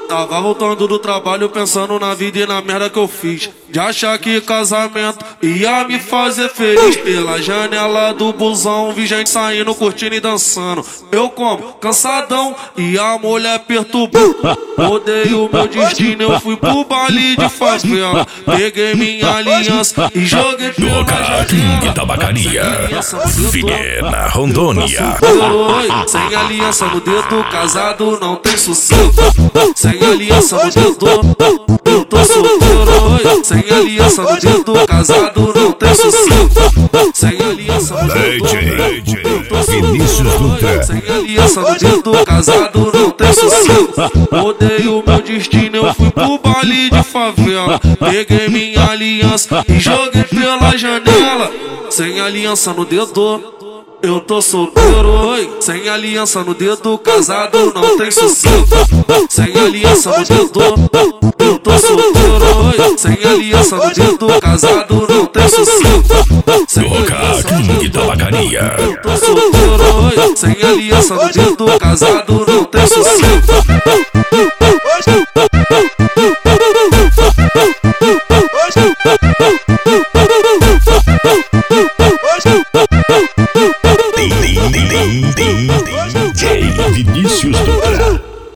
Tava voltando do trabalho pensando na vida e na merda que eu fiz. De achar que casamento ia me fazer feliz. Pela janela do busão vi gente saindo, curtindo e dançando. Eu como, cansadão, e a mulher perturbou. Mudei o meu destino, eu fui pro baile de favela. Peguei minha aliança e joguei pela janela. Tabacaria, Vilhena, Rondônia. Sem aliança no dedo, casado não tem sossego. Sem aliança no dedo, eu tô solteiro. Sem aliança no dedo, casado não tem sossego. Sem aliança no dedo, eu tô solteiro. Sem aliança no dedo, casado não tem sossego. Mudei o meu destino, eu fui pro baile de favela. Peguei minha aliança e joguei pela janela. Sem aliança no dedo, eu tô solteiro. Sem aliança no dedo, casado não tem sossego. Sem aliança no dedo, eu tô solteiro. Sem aliança no dedo, casado não tem sossego. King Tabacaria, eu tô solteiro. Sem aliança no dedo, casado não tem sossego.